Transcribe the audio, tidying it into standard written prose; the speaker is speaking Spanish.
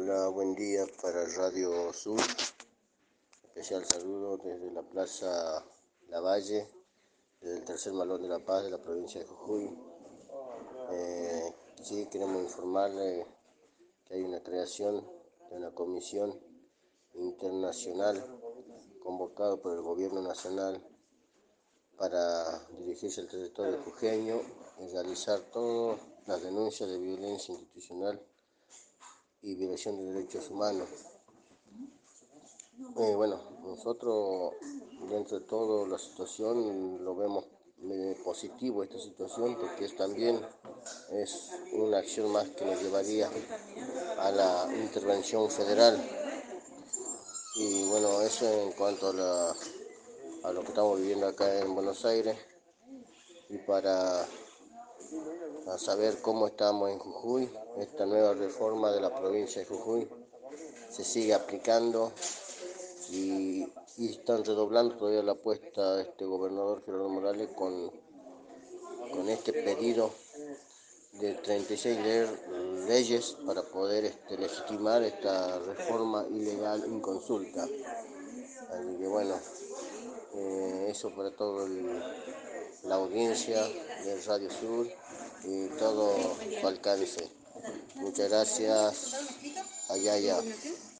Hola, buen día para Radio Sur. Especial saludo desde la Plaza Lavalle, desde el Tercer Malón de La Paz de la provincia de Jujuy. Sí, queremos informarle que hay una creación de una comisión internacional convocada por el Gobierno Nacional para dirigirse al territorio jujeño y realizar todas las denuncias de violencia institucional y violación de derechos humanos. Nosotros dentro de todo la situación lo vemos positivo esta situación porque también es una acción más que nos llevaría a la intervención federal. Y bueno, eso en cuanto a lo que estamos viviendo acá en Buenos Aires, y para saber cómo estamos en Jujuy. Esta nueva reforma de la provincia de Jujuy se sigue aplicando y están redoblando todavía la apuesta de este gobernador Gerardo Morales con este pedido de 36 leyes para poder legitimar esta reforma ilegal inconsulta. Así que bueno, eso para toda la audiencia de Radio Sur y todo su alcance. Muchas gracias. Allá.